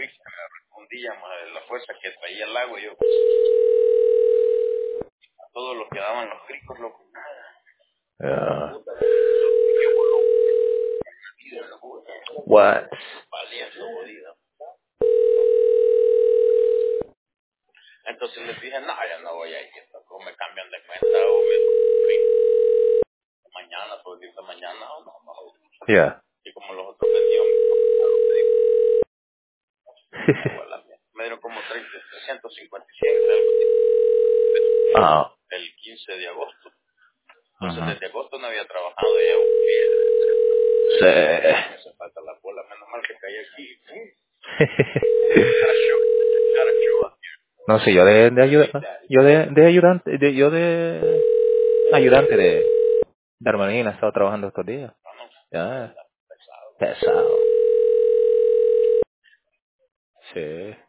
un día más de la fuerza que traía el agua, yo todo lo que daban los cricos, loco. Yeah. What? Valiendo, jodido. Entonces les dije, no, ya no voy a ir, o me cambian de cuenta, o mañana, por decirte mañana, o no. Yeah. Y como los otros vendían, me dieron como 357 Ah. el 15 de agosto. Entonces Uh-huh. desde agosto no había trabajado ya. Sí. Me falta la bola, menos mal que caí aquí. No sé, yo de ayuda, de ayudante, de ayudante de Armanina he estado trabajando estos días. Ya, pesado. Sí.